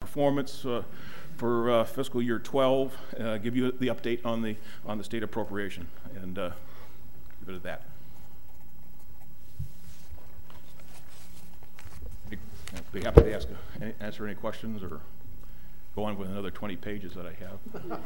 performance for fiscal year 12, give you the update on the state appropriation, and leave it at that. I'd be happy to answer any questions or go on with another 20 pages that I have.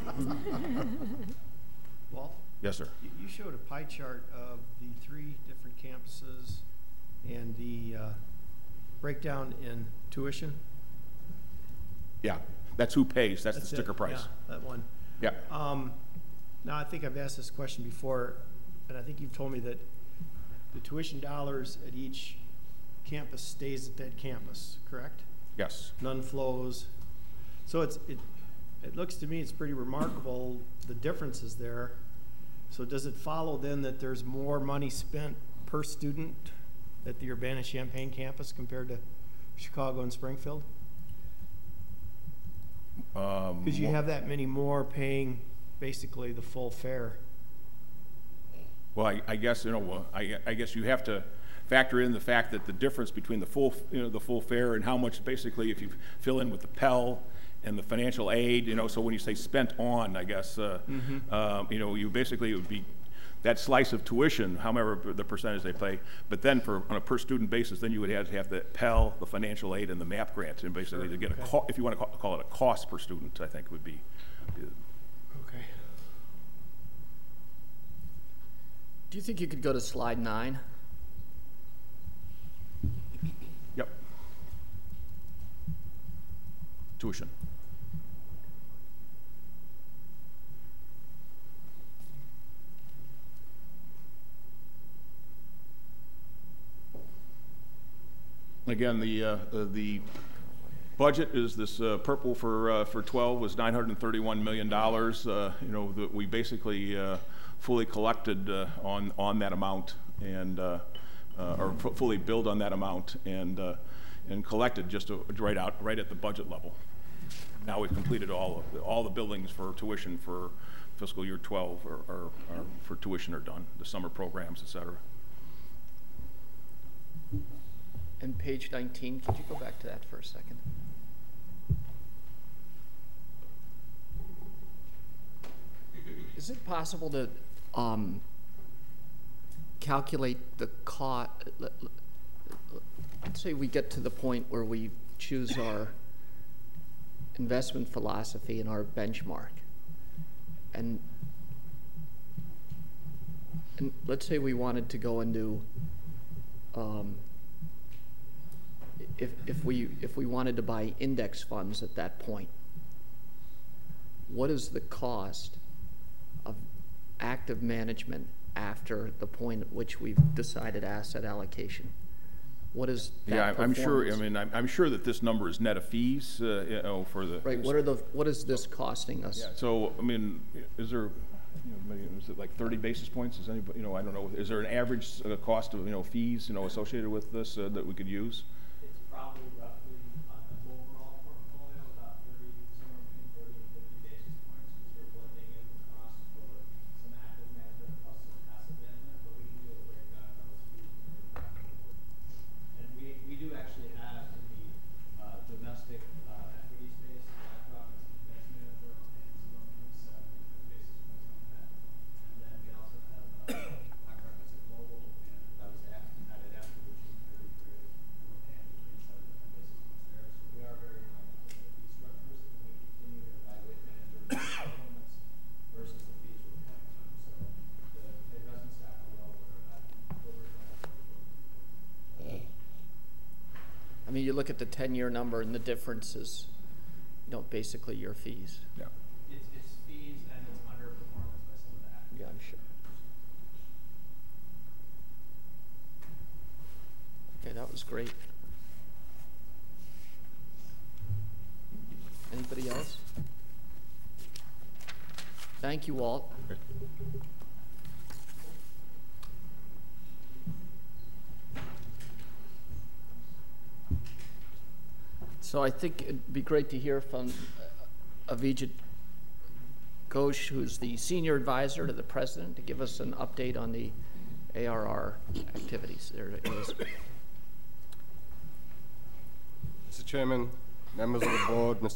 Walt? Yes, sir. You showed a pie chart of the 3 different campuses and the breakdown in tuition. Yeah, that's who pays. That's the sticker price. Yeah, that one. Yeah. Now, I think I've asked this question before, and I think you've told me that the tuition dollars at each campus stays at that campus, correct? Yes. None flows. So it looks to me it's pretty remarkable the differences there. So does it follow then that there's more money spent per student at the Urbana-Champaign campus compared to Chicago and Springfield? Because you have that many more paying basically the full fare. Well, I guess I guess you have to factor in the fact that the difference between the full fare and how much basically if you fill in with the Pell and the financial aid, so when you say spent on, I guess you basically it would be that slice of tuition, however the percentage they pay, but then on a per student basis, then you would have to have the Pell, the financial aid, and the MAP grants, and basically to get if you want to call it a cost per student, I think would be. Okay. Do you think you could go to slide 9? Yep. Tuition. Again, the budget is this purple for 12 was $931 million. That we basically fully collected on that amount and or fully billed on that amount and collected just right at the budget level. Now we've completed all the billings for tuition for fiscal year 12 or for tuition are done. The summer programs, et cetera. And page 19, could you go back to that for a second? Is it possible to calculate the cost? Let's say we get to the point where we choose our investment philosophy and our benchmark. And let's say we wanted to go into if we wanted to buy index funds at that point, what is the cost of active management after the point at which we've decided asset allocation? What is that I'm sure. I mean, I'm sure that this number is net of fees. For the right. What is this costing us? Yeah. So I mean, is there? Is it like 30 basis points? Is anybody? I don't know. Is there an average cost of fees associated with this that we could use? It's probably roughly on the overall portfolio about 30, somewhere between 30 and 50 basis points, because we're blending in the cost for some active management plus some passive management. But we can do a breakdown of those fees and we do actually have in the domestic equity space BlackRock as an index manager and some of them 7 basis points on that. And then we also have BlackRock as a global manager that was added after the June 30 period. We're paying between 7 and 10 basis points there. So we are very mindful of the fee structures, and we continue to evaluate managers' performance versus the fees we're paying them. So the investment staff are well aware of that. I mean, you look at the 10-year number, and the difference is, basically your fees. Yeah. It's fees and it's underperformance by some of the active. Yeah, I'm sure. Okay, that was great. Anybody else? Thank you, Walt. Okay. So I think it'd be great to hear from Avijit Ghosh, who's the senior advisor to the president, to give us an update on the ARR activities. There it is. Mr. Chairman, members of the board, Mr.